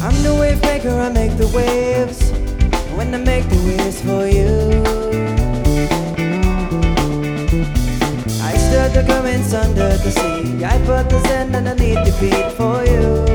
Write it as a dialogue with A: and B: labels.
A: I'm the wave maker, I make the waves. When I make the waves for you, I stir the currents under the sea. I put the sand underneath the feet for you.